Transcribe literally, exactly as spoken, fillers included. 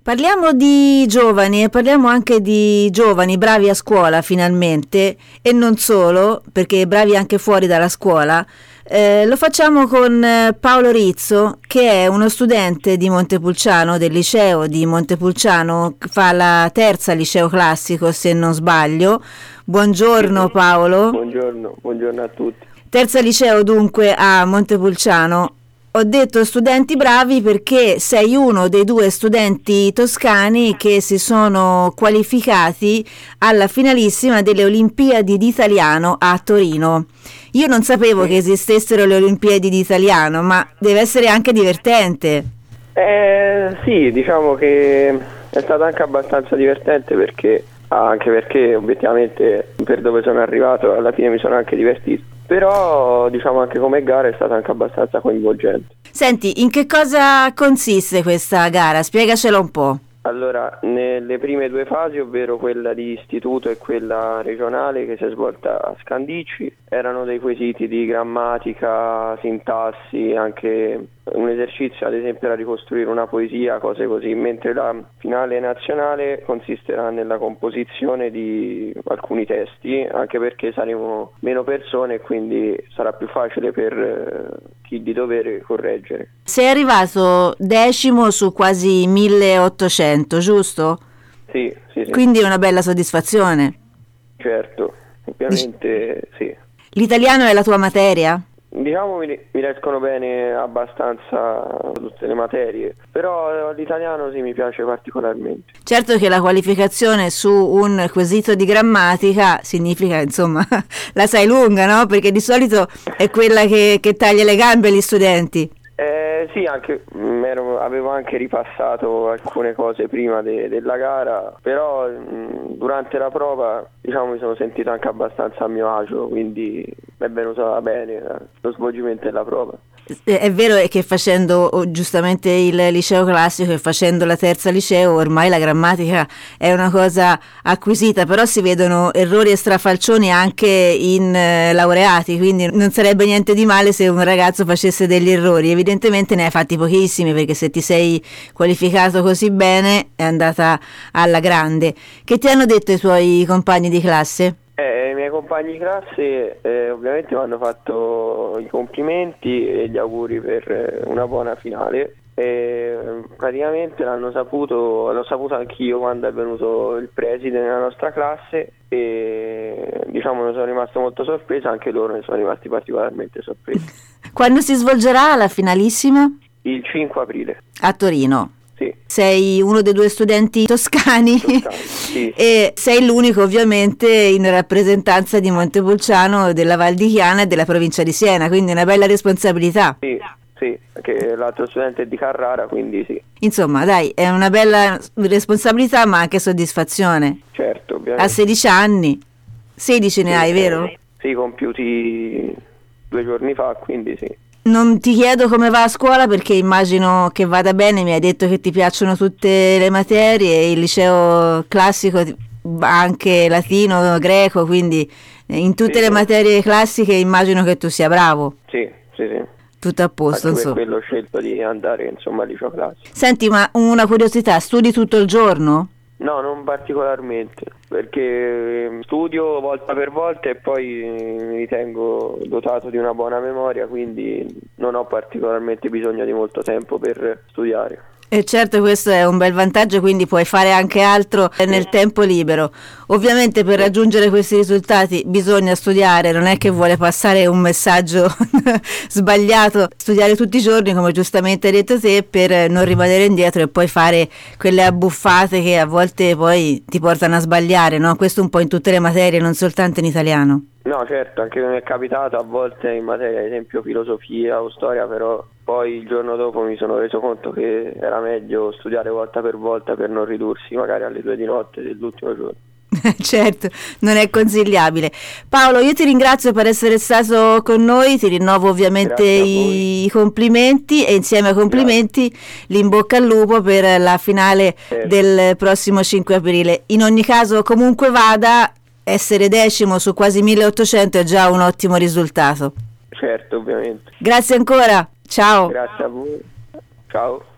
Parliamo di giovani e parliamo anche di giovani bravi a scuola finalmente, e non solo, perché bravi anche fuori dalla scuola. Eh, lo facciamo con eh, Paolo Rizzo, che è uno studente di Montepulciano, del liceo di Montepulciano, fa la terza liceo classico se non sbaglio. Buongiorno Paolo. Buongiorno, buongiorno a tutti. Terza liceo dunque a Montepulciano. Ho detto studenti bravi perché sei uno dei due studenti toscani che si sono qualificati alla finalissima delle Olimpiadi di Italiano a Torino. Io non sapevo che esistessero le Olimpiadi di Italiano, ma deve essere anche divertente. Eh, sì, diciamo che è stato anche abbastanza divertente perché anche perché obiettivamente per dove sono arrivato alla fine mi sono anche divertito. Però diciamo anche come gara è stata anche abbastanza coinvolgente. Senti, in che cosa consiste questa gara? Spiegacelo un po'. Allora, nelle prime due fasi, ovvero quella di istituto e quella regionale che si è svolta a Scandicci, erano dei quesiti di grammatica, sintassi, anche un esercizio ad esempio era ricostruire una poesia, cose così, mentre la finale nazionale consisterà nella composizione di alcuni testi, anche perché saremo meno persone e quindi sarà più facile per eh, chi di dovere correggere. Sei arrivato decimo su quasi milleottocento, giusto? Sì, sì, sì. Quindi è una bella soddisfazione. Certo, ovviamente sì. L'italiano è la tua materia? Diciamo mi, mi riescono bene abbastanza tutte le materie, però l'italiano sì mi piace particolarmente. Certo che la qualificazione su un quesito di grammatica significa, insomma, la sai lunga, no? Perché di solito è quella che, che taglia le gambe agli studenti. Eh, sì, anche mh, ero, avevo anche ripassato alcune cose prima de, della gara, però mh, durante la prova diciamo mi sono sentito anche abbastanza a mio agio, quindi è venuta bene eh, lo svolgimento della prova. È vero che facendo oh, giustamente il liceo classico e facendo la terza liceo ormai la grammatica è una cosa acquisita, però si vedono errori e strafalcioni anche in eh, laureati, quindi non sarebbe niente di male se un ragazzo facesse degli errori. Evidentemente ne hai fatti pochissimi, perché se ti sei qualificato così bene è andata alla grande. Che ti hanno detto i tuoi compagni di classe? Eh, I miei compagni di classe eh, ovviamente mi hanno fatto i complimenti e gli auguri per eh, una buona finale. E praticamente l'hanno saputo, l'ho saputo anch'io quando è venuto il preside nella nostra classe e diciamo ne sono rimasto molto sorpreso, anche loro ne sono rimasti particolarmente sorpresi. Quando si svolgerà la finalissima? Il cinque aprile. A Torino. Sì. Sei uno dei due studenti toscani, toscani sì. E sei l'unico ovviamente in rappresentanza di Montepulciano, della Val di Chiana e della provincia di Siena, quindi una bella responsabilità. Sì, sì, perché l'altro studente è di Carrara, quindi sì. Insomma, dai, è una bella responsabilità ma anche soddisfazione. Certo, ovviamente. A sedici anni, sedici ne sì, hai, vero? Eh, sì, compiuti due giorni fa, quindi sì. Non ti chiedo come va a scuola perché immagino che vada bene, mi hai detto che ti piacciono tutte le materie, il liceo classico anche latino, greco, quindi in tutte sì, le sì. materie classiche immagino che tu sia bravo. Sì, sì, sì. Tutto a posto, anche insomma. Per quello ho scelto di andare insomma al liceo classico. Senti, ma una curiosità, studi tutto il giorno? No, non particolarmente, perché studio volta per volta e poi mi ritengo dotato di una buona memoria, quindi non ho particolarmente bisogno di molto tempo per studiare. E certo, questo è un bel vantaggio, quindi puoi fare anche altro nel tempo libero. Ovviamente per raggiungere questi risultati bisogna studiare, non è che vuole passare un messaggio sbagliato, studiare tutti i giorni come giustamente hai detto te per non rimanere indietro e poi fare quelle abbuffate che a volte poi ti portano a sbagliare, no? Questo un po' in tutte le materie, non soltanto in italiano. No, certo, anche mi è capitato a volte in materia, ad esempio filosofia o storia, però poi il giorno dopo mi sono reso conto che era meglio studiare volta per volta per non ridursi magari alle due di notte dell'ultimo giorno. Certo, non è consigliabile. Paolo, io ti ringrazio per essere stato con noi, ti rinnovo ovviamente i, i complimenti e insieme ai complimenti l'in bocca al lupo per la finale certo. del prossimo cinque aprile. In ogni caso, comunque vada, essere decimo su quasi milleottocento è già un ottimo risultato. Certo, ovviamente. Grazie ancora, ciao. Grazie a voi, ciao.